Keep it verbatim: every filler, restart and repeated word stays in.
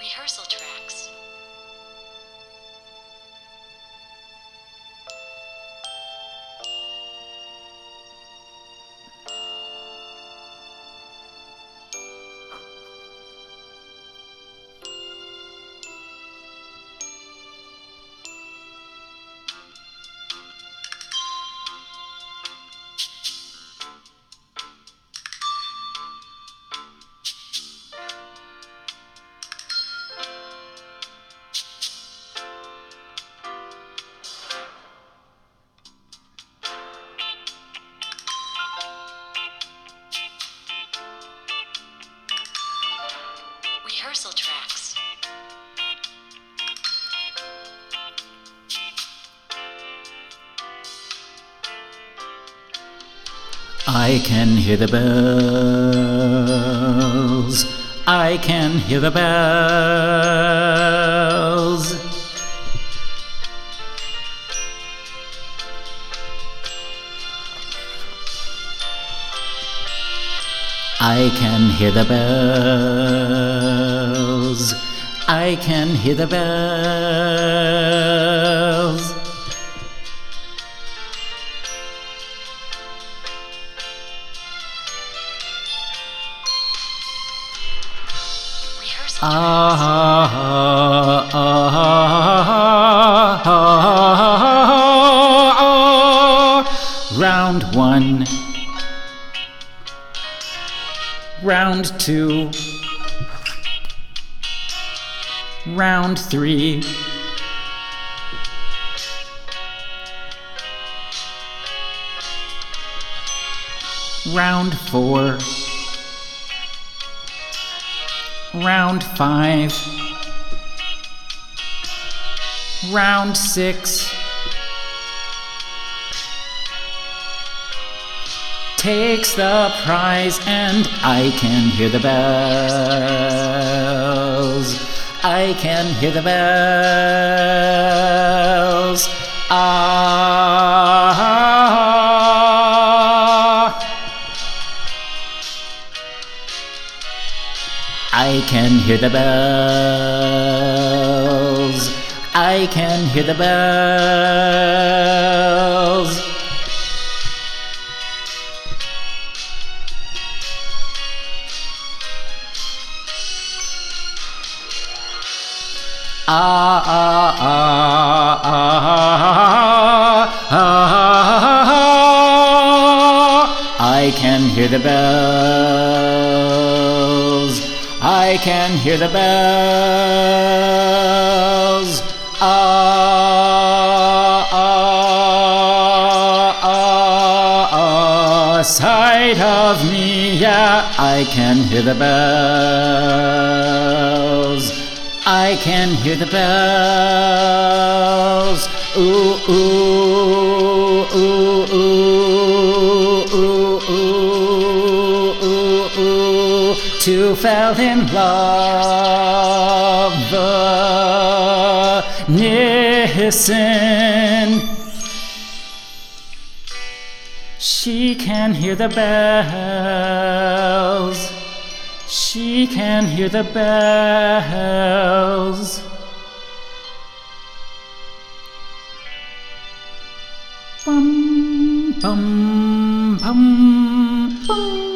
Rehearsal tracks. Rehearsal tracks. I can hear the bells. I can hear the bells. I can hear the bells. I can hear the bells. Rehearsal Ah, ah, ah, ah, ah. Round one. Round two. Round three. Round four. Round five. Round six. Takes the prize, and I can hear the bells. I can hear the bells. Ah. I can hear the bells. I can hear the bells. Ah, ah, ah, ah, ah, ah. I can hear the bells. I can hear the bells. Ah, ah, ah, ah. Side of me, yeah, I can hear the bells. I can hear the bells. Ooh, ooh, ooh, ooh, ooh, ooh, ooh, ooh. Two fell in love. Listen. She can hear the bells. She can hear the bells. Bum, bum, bum, bum.